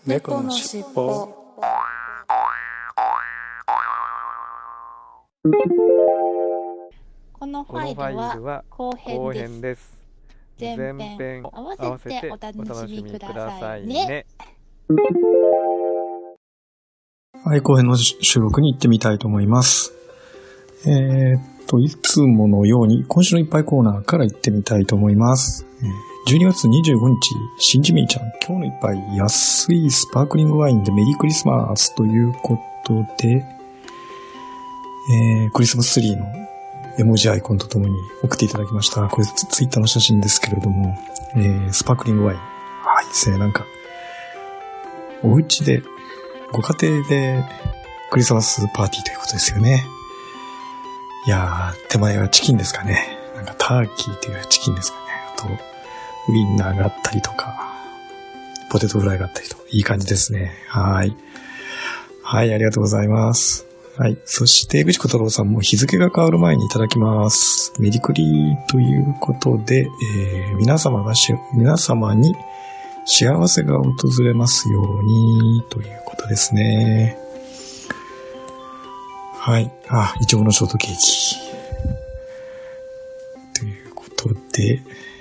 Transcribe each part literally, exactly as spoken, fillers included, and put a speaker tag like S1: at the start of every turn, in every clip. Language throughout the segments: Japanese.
S1: 猫のしっぽ。
S2: このファイルは後編です。前編合わせてお楽しみくださいね。
S1: はい、後編の収録に行ってみたいと思います。えー、っと、いつものように今週のいっぱいコーナーから行ってみたいと思います。えー、じゅうにがつにじゅうごにち、しんじみーちゃん、今日のいっぱい安いスパークリングワインでメリークリスマスということで、えー、クリスマスツリーの絵文字アイコンとともに送っていただきました。これツイッターの写真ですけれども、えー、スパークリングワイン。はい、ですね、なんか、お家で、ご家庭でクリスマスパーティーということですよね。いやー、手前はチキンですかね。なんかターキーっていうチキンですかね。あと、ウインナーがあったりとか、ポテトフライがあったりと、いい感じですね。はい。はい、ありがとうございます。はい。そして、江口小太郎さんも日付が変わる前にいただきます。メリクリということで、えー、皆様がし、皆様に幸せが訪れますように、ということですね。はい。あ、いちごのショートケーキ。ということで、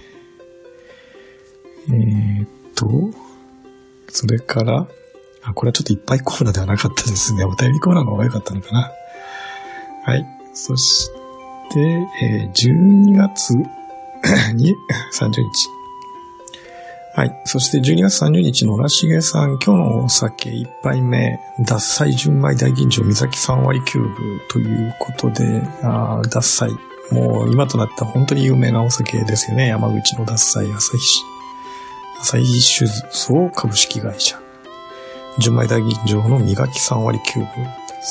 S1: えーっと、それから、あ、これはちょっといっぱいコーナーではなかったですね。お便りコーナーの方が良かったのかな。はい。そして、えー、じゅうにがつにさんじゅうにち。はい。そしてじゅうにがつさんじゅうにちのらしげさん、今日のお酒いっぱいめ、獺祭純米大吟醸三崎さん割キューブということで、あ獺祭。もう今となった本当に有名なお酒ですよね。山口の獺祭朝日市。朝日酒造株式会社。純米大吟醸の三崎さん割キューブです。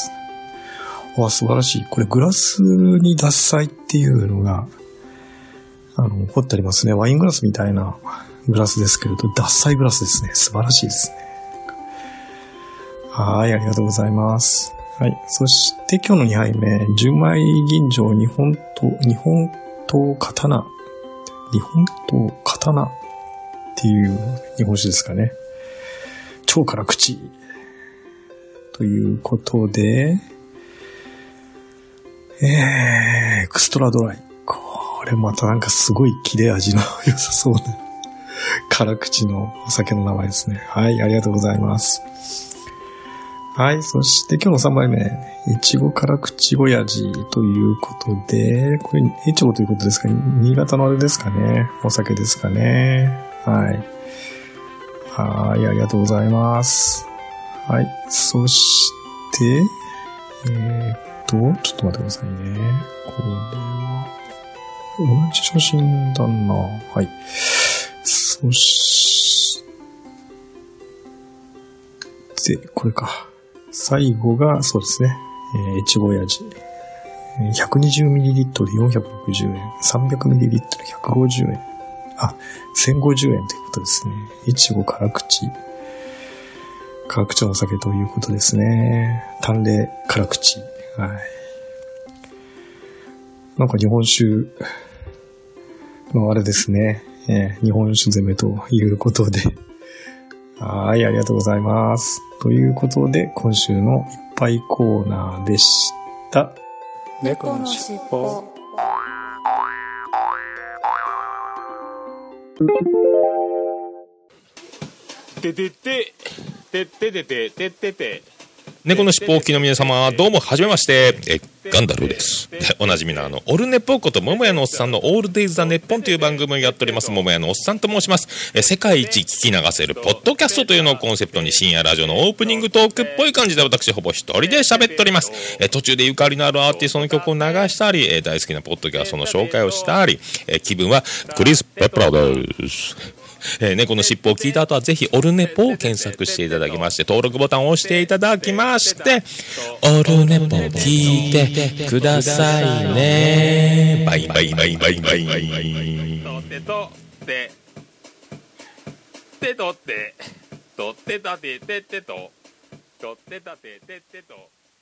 S1: わ、素晴らしい。これグラスに獺祭っていうのが、あの、彫ってありますね。ワイングラスみたいなグラスですけれど、獺祭グラスですね。素晴らしいですね。はい、ありがとうございます。はい。そして今日のにはいめ、純米吟醸日本刀、日本刀刀。日本刀刀っていう日本酒ですかね。超辛口。ということで、えー、エクストラドライ。これまたなんかすごい切れ味の良さそうな辛口のお酒の名前ですね。はい、ありがとうございます。はい、そして今日のさんばいめ、いちご辛口親父ということで、これ、いちごということですかね。新潟のあれですかね。お酒ですかね。はい。はい、ありがとうございます。はい、そして、えー、っと、ちょっと待ってくださいね。これは、同じ写真だな。はい。そして、これか。最後が、そうですね。えー、いちご親父。ひゃくにじゅうミリリットル よんひゃくろくじゅうえん。さんびゃくミリリットル ひゃくごじゅうえん。あ、せんごじゅうえんということですね。いちご辛口。辛口のお酒ということですね。淡麗辛口。はい。なんか日本酒のあれですね。えー、日本酒攻めということで。はい、ありがとうございます。ということで、今週のいっぱいコーナーでした。
S3: 猫のしっぽ。
S4: てててててててててて
S5: 猫のしっぽお聞きの皆様、どうもはじめまして。えガンダルーです。おなじみのあのオルネポこと桃屋のおっさんのオールデイズ・ザ・ネッポンという番組をやっております桃屋のおっさんと申します。え世界一聞き流せるポッドキャストというのをコンセプトに深夜ラジオのオープニングトークっぽい感じで私ほぼ一人で喋っております。え途中でゆかりのあるアーティストの曲を流したり、え大好きなポッドキャストの紹介をしたり、え気分はクリス・ペプラーです。えー、猫のしっぽを聞いた後はぜひオルネポを検索していただきまして登録ボタンを押していただきましてオルネポ聞いてくださいね。バイバイバイバイバイバイ。
S4: とってとっててとってとってたてててととってたてててと。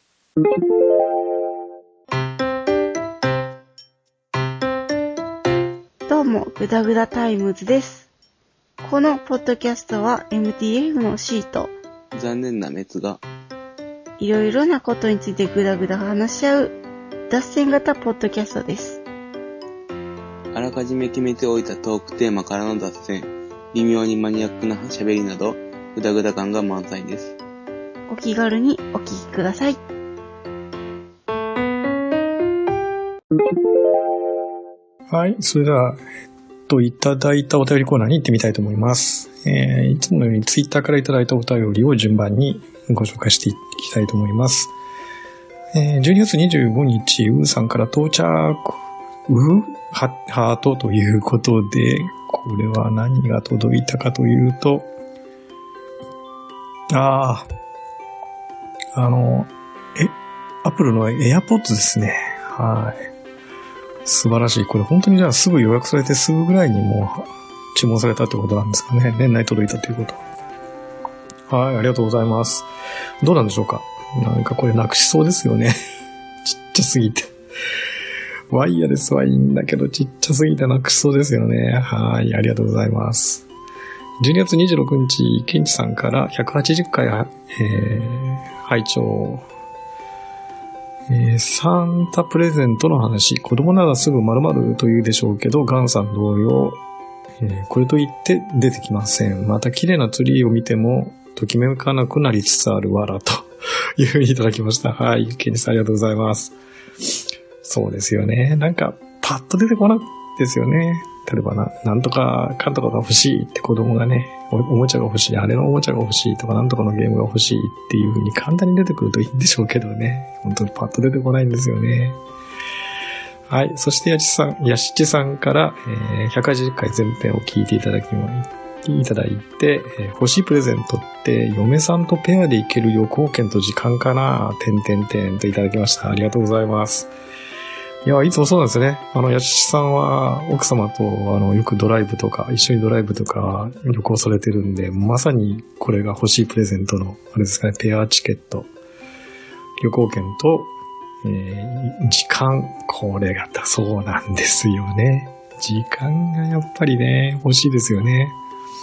S2: どうもグダグダタイムズです。このポッドキャストは エムティーエフ のシート
S6: 残念な滅が。
S7: いろいろなことについてぐだぐだ話し合う脱線型ポッドキャストです。
S6: あらかじめ決めておいたトークテーマからの脱線、微妙にマニアックな喋りなど、ぐだぐだ感が満載です。
S7: お気軽にお聞きください。
S1: はい、それでは、えっと、いただいたお便りコーナーに行ってみたいと思います。えー、いつものようにツイッターからいただいたお便りを順番にご紹介していきたいと思います。えー、じゅうにがつにじゅうごにち、うーさんから到着、うーハートということで、これは何が届いたかというと、ああ、あの、え、アップルの AirPods ですね。はい。素晴らしい。これ本当にじゃあすぐ予約されてすぐぐらいにもう注文されたってことなんですかね。年内届いたということ。はい、ありがとうございます。どうなんでしょうか。なんかこれなくしそうですよね。ちっちゃすぎて。ワイヤレスはいいんだけどちっちゃすぎてなくしそうですよね。はい、ありがとうございます。じゅうにがつにじゅうろくにち、ケンチさんからひゃくはちじゅっかい、えー、拝聴えー、サンタプレゼントの話。子供ならすぐ〇〇と言うでしょうけど、ガンさん同様、えー、これと言って出てきません。また綺麗なツリーを見ても、ときめかなくなりつつあるわらというふうにいただきました。はい、ケンチさんありがとうございます。そうですよね。なんか、パッと出てこないですよね。例えばな、なんとか、かんとかが欲しいって子供がね、お, おもちゃが欲しい、あれのおもちゃが欲しいとか、なんとかのゲームが欲しいっていう風に簡単に出てくるといいんでしょうけどね。本当にパッと出てこないんですよね。はい。そしてやちさん、やしちさんから、えー、ひゃくはちじゅっかい全編を聞いていただきま、いただいて、えー、欲しいプレゼントって、嫁さんとペアで行ける旅行券と時間かな、てんてんてんといただきました。ありがとうございます。いや、いつもそうなんですね。あの、やしさんは奥様と、あの、よくドライブとか、一緒にドライブとか旅行されてるんで、まさにこれが欲しいプレゼントの、あれですかね、ペアチケット、旅行券と、えー、時間、これがそうなんですよね。時間がやっぱりね、欲しいですよね。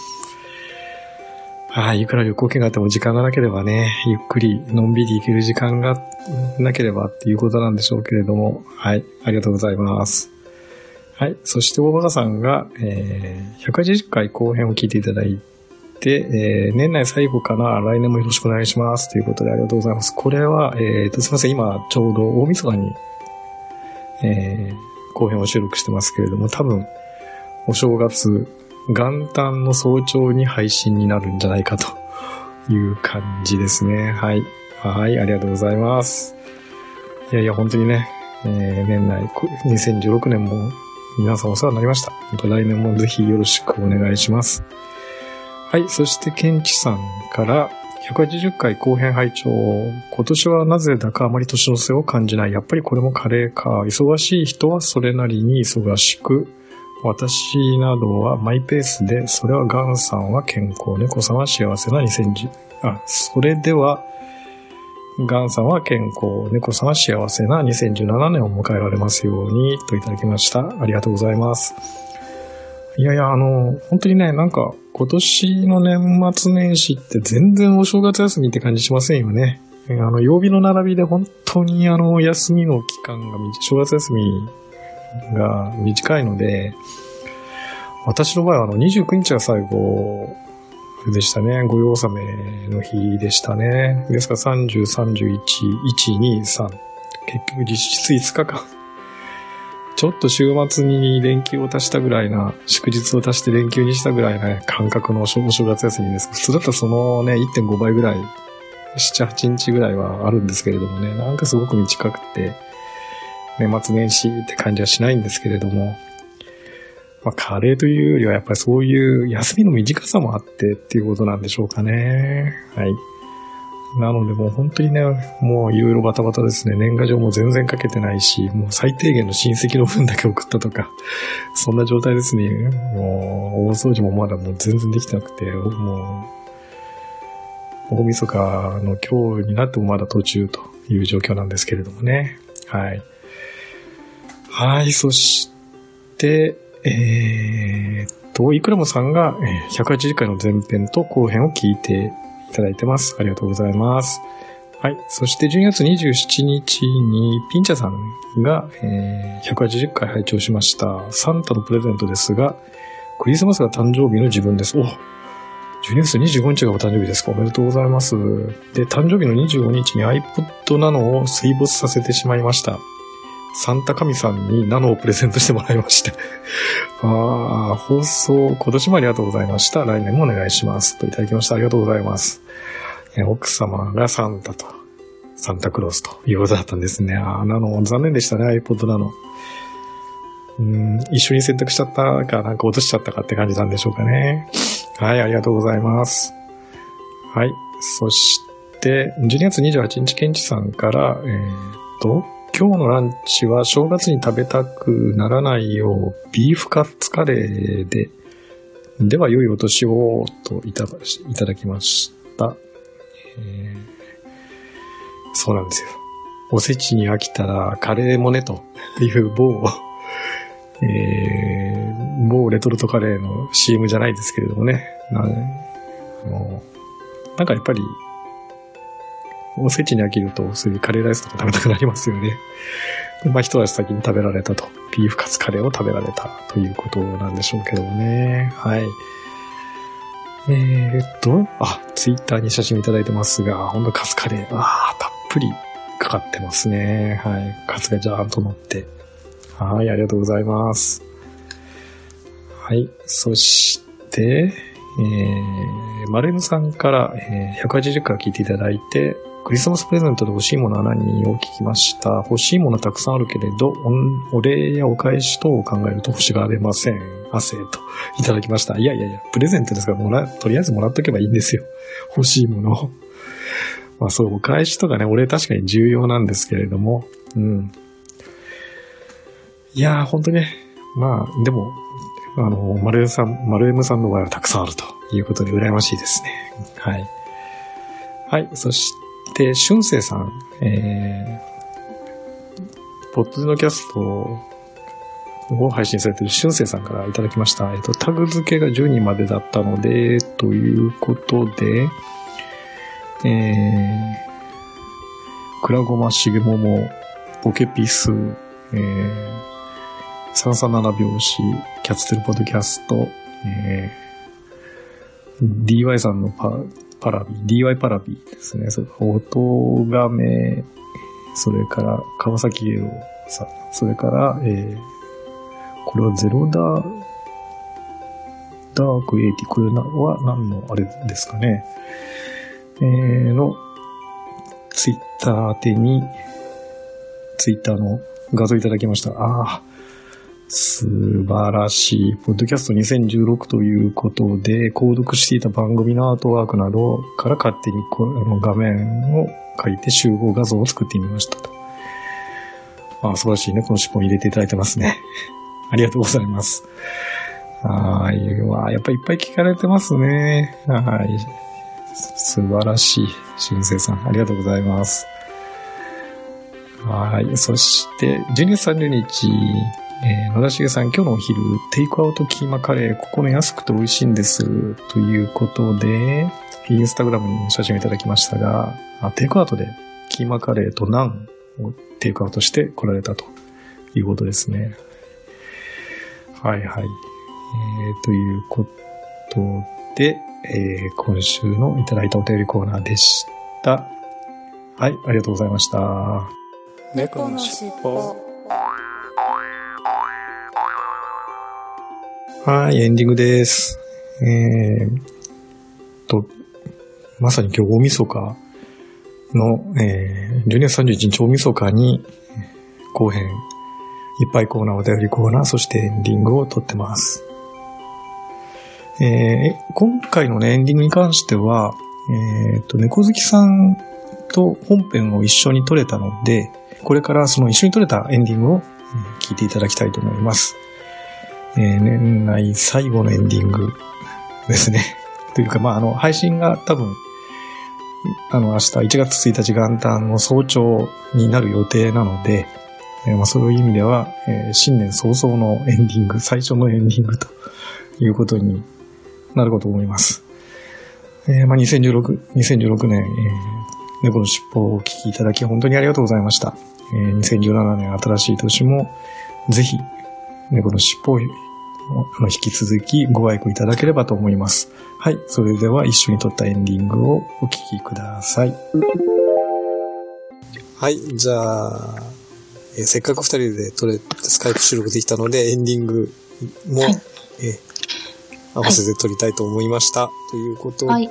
S1: はい、いくら旅行券があっても時間がなければね、ゆっくり、のんびり行ける時間がなければっていうことなんでしょうけれども、はい、ありがとうございます。はい、そして大バカさんが、えー、ひゃくはちじゅっかい後編を聞いていただいて、えー、年内最後かな、来年もよろしくお願いしますということでありがとうございます。これは、えーと、すいません、今ちょうど大晦日に、えー、後編を収録してますけれども、多分、お正月、元旦の早朝に配信になるんじゃないかという感じですね。はい。はい、ありがとうございます。いやいや、本当にね、えー、年内、にせんじゅうろくねんも皆さんお世話になりました。本当来年もぜひよろしくお願いします。はい、そしてケンチさんからひゃくはちじゅっかい後編拝聴。今年はなぜだかあまり年の瀬を感じない。やっぱりこれもカレーか。忙しい人はそれなりに忙しく、私などはマイペースで、それはガンさんは健康、猫さんは幸せなにせんじゅう、あ、それでは、ガンさんは健康、猫さんは幸せなにせんじゅうななねんを迎えられますように、といただきました。ありがとうございます。いやいや、あの、本当にね、なんか、今年の年末年始って全然お正月休みって感じしませんよね。あの、曜日の並びで本当にあの、休みの期間が、正月休み、が短いので、私の場合はあのにじゅうくにちが最後でしたね。御用納めの日でしたね。ですからさんじゅう、さんじゅういち、いち、に、さん。結局実質いつかかん。ちょっと週末に連休を足したぐらいな、祝日を足して連休にしたぐらいな感覚のお正月休みです。普通だったらそのね、いってんごばいぐらい、なな、はちにちぐらいはあるんですけれどもね、なんかすごく短くて、年末年始って感じはしないんですけれども、まあ、カレーというよりはやっぱりそういう休みの短さもあってっていうことなんでしょうかね。はい。なのでもう本当にね、もういろいろバタバタですね。年賀状も全然かけてないし、もう最低限の親戚の分だけ送ったとか、そんな状態ですね。もう大掃除もまだもう全然できてなくて、もう大晦日の今日になってもまだ途中という状況なんですけれどもね。はい。はい、そして、えーっと、いくらもさんがひゃくはちじゅっかいの前編と後編を聞いていただいてます。ありがとうございます。はい。そしてじゅうにがつにじゅうしちにちにピンチャさんが、えー、ひゃくはちじゅっかい拝聴しました。サンタのプレゼントですが、クリスマスが誕生日の自分です。お、じゅうにがつにじゅうごにちがお誕生日ですか。おめでとうございます。で、誕生日のにじゅうごにちに iPod Nano を水没させてしまいました。サンタ神さんにナノをプレゼントしてもらいました。あー、放送今年もありがとうございました。来年もお願いします。といただきました。ありがとうございます。え奥様がサンタと、サンタクロースということだったんですね。あー、ナノ、残念でしたね、iPod Nano。うーん、一緒に選択しちゃったか、なんか落としちゃったかって感じなんでしょうかね。はい、ありがとうございます。はい、そして、じゅうにがつにじゅうはちにち、ケンチさんから、えーと、今日のランチは正月に食べたくならないようビーフカツカレーで、では良いお年をといただ、いただきました、えー。そうなんですよ。おせちに飽きたらカレーもねという某、えー、某レトルトカレーの シーエム じゃないですけれどもね。な、あの、なんかやっぱりおせちに飽きると、そういうカレーライスとか食べたくなりますよね。でまあ、一足先に食べられたと。ビーフカツカレーを食べられたということなんでしょうけどもね。はい。えーっと、あ、ツイッターに写真いただいてますが、ほんとカツカレー、あー、たっぷりかかってますね。はい。カツがジャーンと乗って。はい、ありがとうございます。はい。そして、えー、マルエムさんから、えー、ひゃくはちじゅっかい聞いていただいて、クリスマスプレゼントで欲しいものは何を聞きました。欲しいものたくさんあるけれど、お, お礼やお返し等を考えると星が出ません。汗といただきました。いやいやいや、プレゼントですからもら、とりあえずもらっとけばいいんですよ。欲しいものを。まあそう、お返しとかね、お礼確かに重要なんですけれども、うん。いやー、ほんとね、まあ、でも、あの、マルエムさん、マルエムさんの場合はたくさんあるということで羨ましいですね。はい。はい、そして、で、しゅんせいさん、えー、ポッドキャストを配信されているしゅんせいさんからいただきました。えっと、タグ付けがじゅうにんまでだったので、ということで、えー、クラゴマシゲモモ、ボケピス、えー、さんさんなな拍子、キャッツテルポッドキャスト、えー、ディーワイ さんのパ、パラビ、ディーワイ パラビですね。それ音亀、それから川崎ゲロさん、それから、えー、これはゼロダー、ダークエイティ、これは何のあれですかね。えー、の、ツイッター宛てに、ツイッターの画像いただきました。ああ。素晴らしい。ポッドキャストにせんじゅうろくということで、購読していた番組のアートワークなどから勝手にこの画面を書いて集合画像を作ってみましたと。ああ、素晴らしいね。この尻尾入れていただいてますね。ありがとうございます。はい。わあ、やっぱりいっぱい聞かれてますね。はい。素晴らしい。しゅんせいさん、ありがとうございます。はい。そして、じゅうにがつさんじゅうにち、えー、野田茂さん、今日のお昼、テイクアウトキーマカレー、ここの安くて美味しいんです。ということで、インスタグラムに写真をいただきましたが、あテイクアウトでキーマカレーとナンをテイクアウトして来られたということですね。はいはい。えー、ということで、えー、今週のいただいたお便りコーナーでした。はい、ありがとうございました。
S3: 猫のしっぽ。
S1: はい、エンディングです。えーと、まさに今日大晦日の、えー、じゅうにがつさんじゅういちにち大晦日に後編、いっぱいコーナー、お便りコーナー、そしてエンディングを撮ってます。えー、今回のね、エンディングに関しては、えーと、猫好きさんと本編を一緒に撮れたので、これからその一緒に撮れたエンディングを聞いていただきたいと思います。えー、年内最後のエンディングですね。というか、まあ、あの、配信が多分、あの、明日いちがつついたち元旦の早朝になる予定なので、えー、まあ、そういう意味では、えー、新年早々のエンディング、最初のエンディングということになるかと思います。ええー、まあ、にせんじゅうろく、にせんじゅうろくねん、えー、猫のしっぽをお聞きいただき本当にありがとうございました。えー、にせんじゅうななねん新しい年も、ぜひ、猫のしっぽを引き続きご愛顧いただければと思います。はい。それでは一緒に撮ったエンディングをお聞きください。はい。じゃあ、えー、せっかく二人で撮れ、スカイプ収録できたので、エンディングも、はい、えー、合わせて撮りたいと思いました。はい、ということで、はい、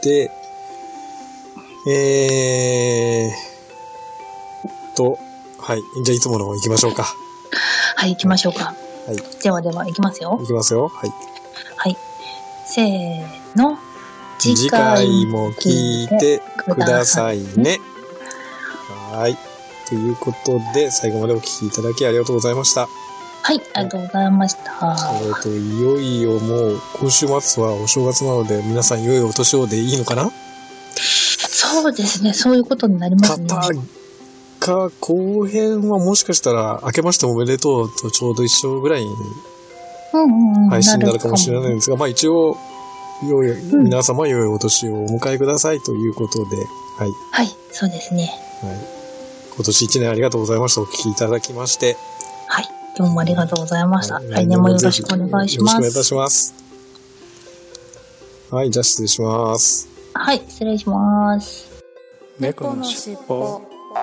S1: えーと、はい。じゃあいつもの方行きましょうか。
S8: はい、行きましょうか。
S1: はい。
S8: ではでは、行きますよ。
S1: 行きますよ。はい。
S8: はい。せーの。
S1: 次回も聞いてくださいね。はい。ということで、最後までお聞きいただきありがとうございました。
S8: はい、ありがとうございました。
S1: えっと、いよいよもう、今週末はお正月なので、皆さん良いお年をでいいのかな？
S8: そうですね、そういうことになりますね。
S1: か、後編はもしかしたら、明けましておめでとうとちょうど一緒ぐらいに、配信になるかもしれないんですが、まあ一応、良い、うん、皆様良いお年をお迎えくださいということで、はい。
S8: はい、そうですね。
S1: はい。今年一年ありがとうございました。お聞きいただきまして。
S8: はい、どうもありがとうございました。はい、来年もよろしくお願いします。よろしくお願いいたします。
S1: はい、じゃあ失礼します。
S8: はい、失礼します。
S3: 猫のしっぽ。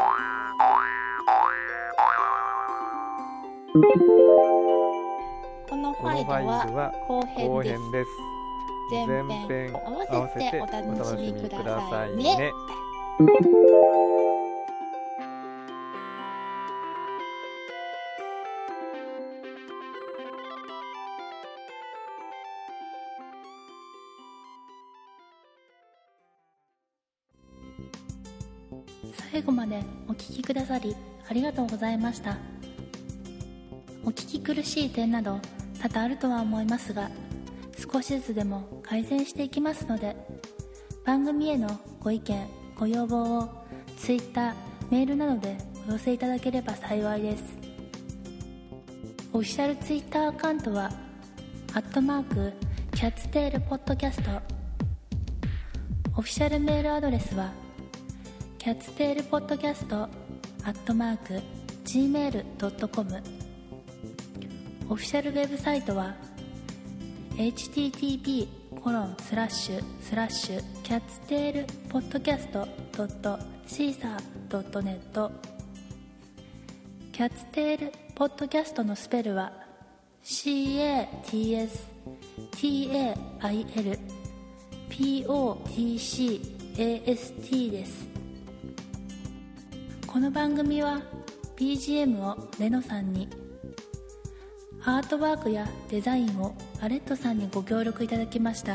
S2: このファイルは後編です。前編を合わせてお楽しみくださいね。
S9: 最後までお聞きくださりありがとうございました。お聞き苦しい点など多々あるとは思いますが、少しずつでも改善していきますので、番組へのご意見ご要望を Twitter、メールなどでお寄せいただければ幸いです。オフィシャル Twitter アカウントはアットマークキャッツテールポッドキャスト、オフィシャルメールアドレスはキャッツテールポッドキャストアットマーク ジーメールドットコム、 オフィシャルウェブサイトは エイチティーティーピーコロンスラッシュスラッシュキャッツテールポッドキャストドットシーサードットネット、キャッツテールポッドキャストのスペルは シーエーティーエスティーエーアイエルピーオーティーシーエーエスティー です。この番組は ビージーエム をレノさんに、アートワークやデザインをアレットさんにご協力いただきました。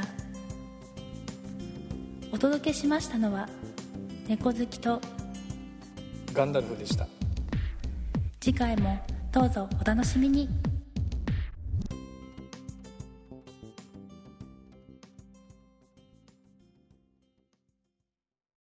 S9: お届けしましたのは猫好きと
S3: ガンダルフでした。
S9: 次回もどうぞお楽しみに。